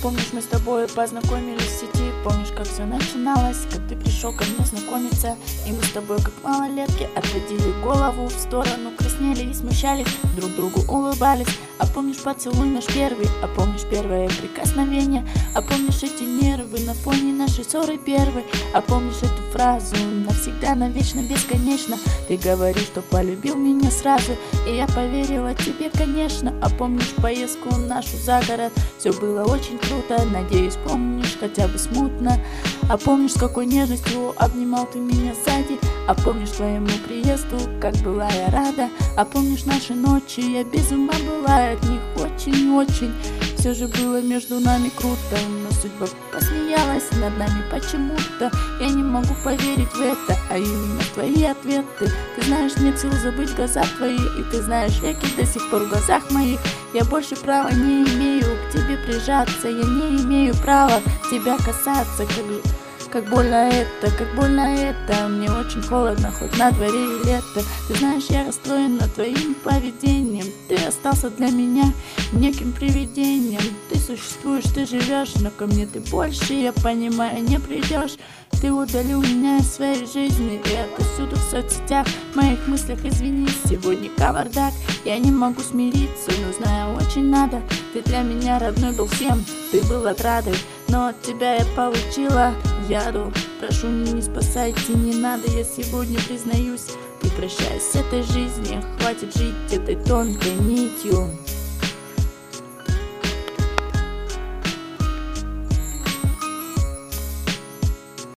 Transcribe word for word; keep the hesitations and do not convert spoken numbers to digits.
Помнишь, мы с тобой познакомились в сети? Помнишь, как все начиналось, как ты пришел ко мне знакомиться? И мы с тобой, как малолетки, отводили голову в сторону, краснели и смущались, друг другу улыбались. А помнишь поцелуй наш первый? А помнишь первое прикосновение? А помнишь эти нервы на фоне нашей ссоры первой? А помнишь эту фразу навсегда, навечно, бесконечно? Ты говоришь, что полюбил меня сразу, и я поверила тебе, конечно. А помнишь поездку нашу за город? Все было очень круто, надеюсь, помнишь хотя бы смутно. А помнишь, с какой нежностью обнимал ты меня сзади? А помнишь твоему приезду, как была я рада? А помнишь наши ночи, я без ума была от них очень-очень. Все же было между нами круто, но судьба посмеялась над нами почему-то. Я не могу поверить в это, а именно в твои ответы. Ты знаешь, нет сил забыть глаза твои, и ты знаешь, веки до сих пор в глазах моих. Я больше права не имею к тебе прижаться, я не имею права тебя касаться. Как же Как больно это, как больно это. Мне очень холодно, хоть на дворе и лето. Ты знаешь, я расстроена твоим поведением. Ты остался для меня неким привидением. Ты существуешь, ты живешь, но ко мне ты больше, я понимаю, не придешь. Ты удалил меня из своей жизни, и это всюду в соцсетях, в моих мыслях, извини, сегодня кавардак. Я не могу смириться, но знаю, очень надо. Ты для меня родной был всем, ты был отрадой, но от тебя я получила яду. Прошу, не, не спасайте, не надо, я сегодня признаюсь. Ты прощай с этой жизнью, хватит жить этой тонкой нитью.